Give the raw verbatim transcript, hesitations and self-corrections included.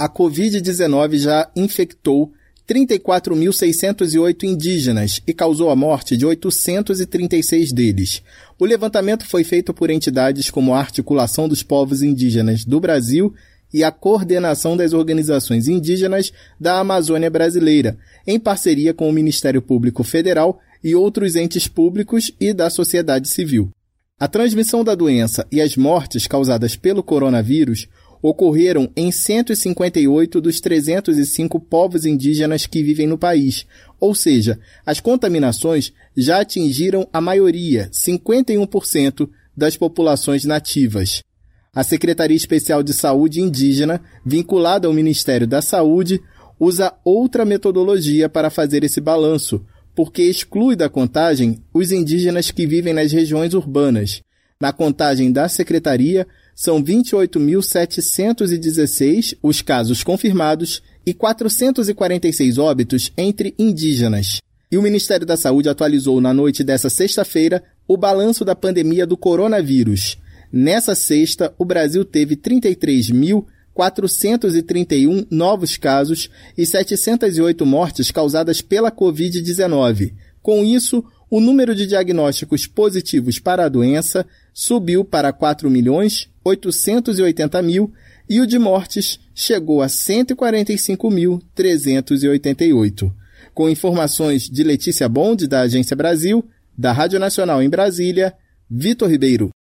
a covid dezenove já infectou trinta e quatro mil seiscentos e oito indígenas e causou a morte de oitocentos e trinta e seis deles. O levantamento foi feito por entidades como a Articulação dos Povos Indígenas do Brasil e a Coordenação das Organizações Indígenas da Amazônia Brasileira, em parceria com o Ministério Público Federal e outros entes públicos e da sociedade civil. A transmissão da doença e as mortes causadas pelo coronavírus ocorreram em cento e cinquenta e oito dos trezentos e cinco povos indígenas que vivem no país, ou seja, as contaminações já atingiram a maioria, cinquenta e um por cento, das populações nativas. A Secretaria Especial de Saúde Indígena, vinculada ao Ministério da Saúde, usa outra metodologia para fazer esse balanço, porque exclui da contagem os indígenas que vivem nas regiões urbanas. Na contagem da Secretaria, são vinte e oito mil setecentos e dezesseis os casos confirmados e quatrocentos e quarenta e seis óbitos entre indígenas. E o Ministério da Saúde atualizou na noite dessa sexta-feira o balanço da pandemia do coronavírus. Nessa sexta, o Brasil teve trinta e três mil quatrocentos e trinta e um novos casos e setecentas e oito mortes causadas pela covid dezenove. Com isso, o número de diagnósticos positivos para a doença subiu para quatro milhões oitocentos e oitenta mil e o de mortes chegou a cento e quarenta e cinco mil trezentos e oitenta e oito. Com informações de Letícia Bond, da Agência Brasil, da Rádio Nacional em Brasília, Vitor Ribeiro.